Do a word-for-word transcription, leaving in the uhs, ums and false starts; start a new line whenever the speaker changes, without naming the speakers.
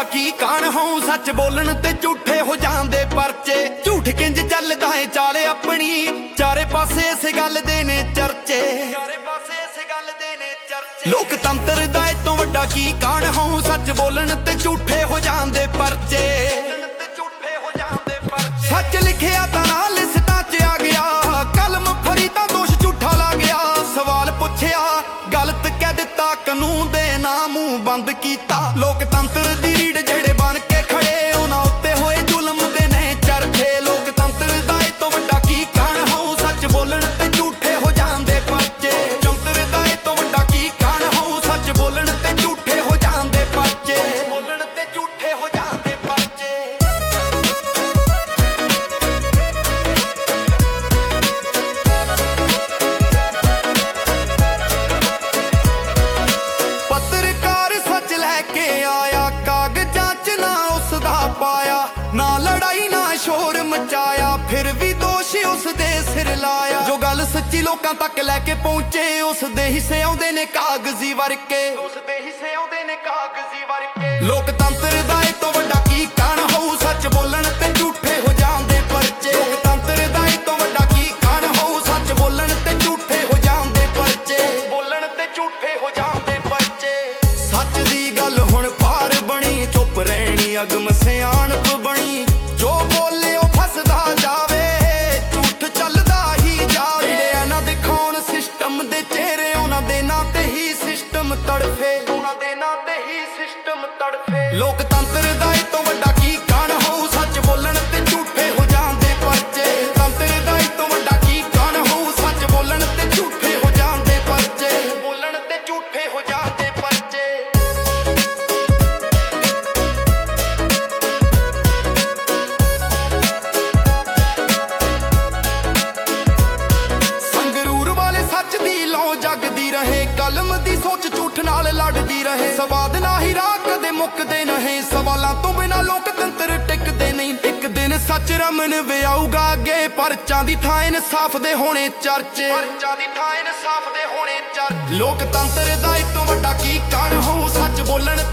ਵੱਡਾ ਕੀ ਕਾਣ ਹੋਊ। ਸੱਚ ਬੋਲਣ ਤੇ ਝੂਠੇ ਹੋ ਜਾਂਦੇ ਪਰਚੇ। ਝੂਠ ਕਿੰਜ ਚੱਲਦਾ ਏ ਚਾਲ ਆਪਣੀ, ਚਾਰੇ ਪਾਸੇ ਇਸ ਗੱਲ ਦੇ ਨੇ ਚਰਚੇ। ਚਾਰੇ ਪਾਸੇ ਇਸ ਗੱਲ ਦੇ ਨੇ ਚਰਚੇ। ਲੋਕਤੰਤਰ ਦਾ ਇਹ ਤੋਂ ਵੱਡਾ ਕੀ ਕਾਣ ਹੋਊ। ਸੱਚ ਬੋਲਣ ਤੇ ਝੂਠੇ ਹੋ ਜਾਂਦੇ ਪਰਚੇ। ਸੱਚ ਲਿਖਿਆ ਤਾਂ ਨਾਲ ਲਿਸਟਾਂ 'ਚ ਆ ਗਿਆ, ਕਲਮ ਫੜੀ ਤਾਂ ਦੋਸ਼ ਝੂਠਾ ਲਾ ਗਿਆ। ਸਵਾਲ ਪੁੱਛਿਆ ਗਲਤ ਕਹਿ ਦਿੱਤਾ, ਕਾਨੂੰਨ ਦੇ ਨਾਂ ਮੂੰਹ ਬੰਦ ਕੀਤਾ। ਲੋਕਤੰਤਰ ਦੀ ਰੀੜ ਜਿਹੜੇ ਬਣ ਕੇ ਖੜੇ, ਉਹਨਾਂ ਉੱਤੇ ਹੋਏ ਜ਼ੁਲਮ ਦੇ ਨੇ ਚਰਖੇ। ਲੋਕਤੰਤਰ ਦਾ ਇਹ ਤੋਂ ਵੱਡਾ ਕੀ ਕਾਣ ਹੋਊ। ਸੱਚ ਬੋਲਣ ਤੇ ਝੂਠੇ ਹੋ ਜਾਂਦੇ ਪਰਚੇ। ਲੋਕਤੰਤਰ ਦਾ ਇਹ ਤੋਂ ਵੱਡਾ ਕੀ ਕਾਣ ਹੋਊ। ਸੱਚ ਬੋਲਣ ਤੇ ਝੂਠੇ ਹੋ ਜਾਂਦੇ ਪਰਚੇ। ਬੋਲਣ ਤੇ ਝੂਠੇ ਹੋ ਜਾਂਦੇ ਪਰਚੇ। ਪੱਤਰਕਾਰ ਸੱਚ ਲੈ ਕੇ ਆਇਆ, ਕਾਗਜ਼ਾਂ 'ਚ ਨਾ ਉਸਦਾ ਪਾਇਆ। ਨਾ ਲੜਾਈ ਨਾ ਸ਼ੋਰ ਮਚਾਇਆ, ਫਿਰ ਵੀ ਦੋਸ਼ ਉਸਦੇ ਸਿਰ ਲਾਇਆ। ਜੋ ਗੱਲ ਸੱਚੀ ਲੋਕਾਂ ਤੱਕ ਲੈ ਕੇ ਪਹੁੰਚੇ, ਉਸਦੇ ਹਿੱਸੇ ਆਉਂਦੇ ਨੇ ਕਾਗਜ਼ੀ ਵਰਕੇ। ਉਸਦੇ ਹਿੱਸੇ ਆਉਂਦੇ ਨੇ ਕਾਗਜ਼ੀ ਵਰਕੇ। ਲੋਕਤੰਤਰ ਦਾ ਇਹ ਤੋਂ ਵੱਡਾ ਕੀ ਕਾਣ ਹੋਊ। ਸੱਚ ਬੋਲਣ ਤੇ ਝੂਠੇ ਹੋ ਜਾਂਦੇ ਪਰਚੇ। ਲੋਕਤੰਤਰ ਦਾ ਇਹ ਤੋਂ ਵੱਡਾ ਕੀ ਕਾਣ ਹੋਊ। ਸੱਚ ਬੋਲਣ ਤੇ ਝੂਠੇ ਹੋ ਜਾਂਦੇ ਪਰਚੇ। ਬੋਲਣ ਤੇ ਝੂਠੇ ਹੋ ਜਾਂਦੇ ਪਰਚੇ। ਸੱਚ ਦੀ ਗੱਲ ਹੁਣ ਪਾਰ ਬਣੀ, ਚੁੱਪ ਰਹਿਣੀ ਅਗਮ ਸਿਆਣਪ ਬਣੀ। ਜੋ ਬੋਲੇ ਉਹ ਫਸਦਾ ਜਾਵੇ, ਝੂਠ ਚੱਲਦਾ ਹੀ ਜਾਵੇ। ਜਿਹੜੇ ਨਾ ਦਿਖਾਉਣ ਸਿਸਟਮ ਦੇ ਚਿਹਰੇ, ਉਹਨਾਂ ਦੇ ਨਾਂ ਤੇ ਹੀ ਸਿਸਟਮ ਤੜਫੇ। ਉਹਨਾਂ ਦੇ ਨਾਂ ਤੇ ਹੀ ਸਿਸਟਮ ਤੜਫੇ। ਲੋਕਤੰਤਰ ਦਾ ਇਹ ਤੋਂ ਵੱਡਾ ਕੀ ਕਾਣ ਹੋਊ। ਸੱਚ ਬੋਲਣ ਤੇ ਝੂਠੇ ਹੋ ਜਾਂਦੇ ਪਰਚੇ। ਲੋਕਤੰਤਰ ਦਾ ਇਹ ਤੋਂ ਵੱਡਾ ਕੀ ਕਾਣ ਹੋਊ। ਸੱਚ ਬੋਲਣ ਤੇ ਝੂਠੇ ਹੋ ਜਾਂਦੇ ਪਰਚੇ। ਬੋਲਣ ਤੇ ਝੂਠੇ ਹੋ ਜਾਂਦੇ ਪਰਚੇ। ਸੰਗਰੂਰ ਵਾਲੇ ਸੱਚ ਦੀ ਲौ ਜਗਦੀ ਰਹੇ, ਕਲਮ ਦੀ ਸੋਚ ਝੂਠ ਨਾਲ ਲੜਦੀ ਰਹੇ। ਸਵਾਦ ਨਾ ਹੀ ਰਾਹ ਕਦੇ ਮੁੱਕਦੇ ਨਹੀਂ, ਸਵਾਲਾਂ ਤੋਂ ਬਿਨਾਂ ਲੋਕਤੰਤਰ ਟਿਕਦੇ ਨਹੀਂ। ਇੱਕ ਦਿਨ ਸੱਚ ਰਮਨ ਵਿਆਊਗਾ ਅੱਗੇ, ਪਰਚਾਂ ਦੀ ਥਾਂ ਇਨਸਾਫ ਦੇ ਹੋਣੇ ਚਰਚੇ। ਪਰਚਾਂ ਦੀ ਥਾਂ ਇਨਸਾਫ ਦੇ ਹੋਣੇ ਚਰਚੇ। ਲੋਕਤੰਤਰ ਦਾ ਇਹ ਤੋਂ ਵੱਡਾ ਕੀ ਕਾਣ ਹੋਊ। ਸੱਚ ਬੋਲਣ